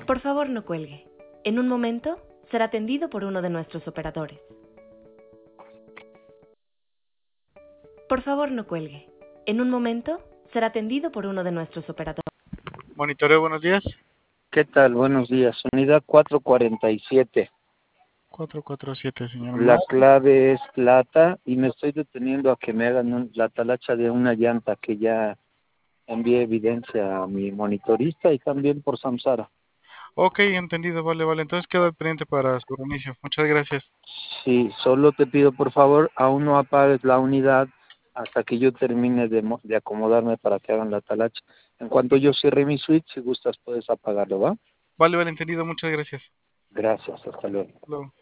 Por favor, no cuelgue. En un momento será atendido por uno de nuestros operadores. Por favor, no cuelgue. En un momento será atendido por uno de nuestros operadores. Monitoreo, buenos días. ¿Qué tal? Buenos días. Unidad 447. 447, señor. La clave es plata y me estoy deteniendo a que me hagan la talacha de una llanta que ya envié evidencia a mi monitorista y también por Samsara. Ok, entendido, vale. Entonces quedo al pendiente para su reinicio. Muchas gracias. Sí, solo te pido por favor, aún no apagues la unidad hasta que yo termine de acomodarme para que hagan la talacha. En cuanto yo cierre mi switch, si gustas puedes apagarlo, ¿va? Vale, entendido. Muchas gracias. Gracias, hasta luego. Luego.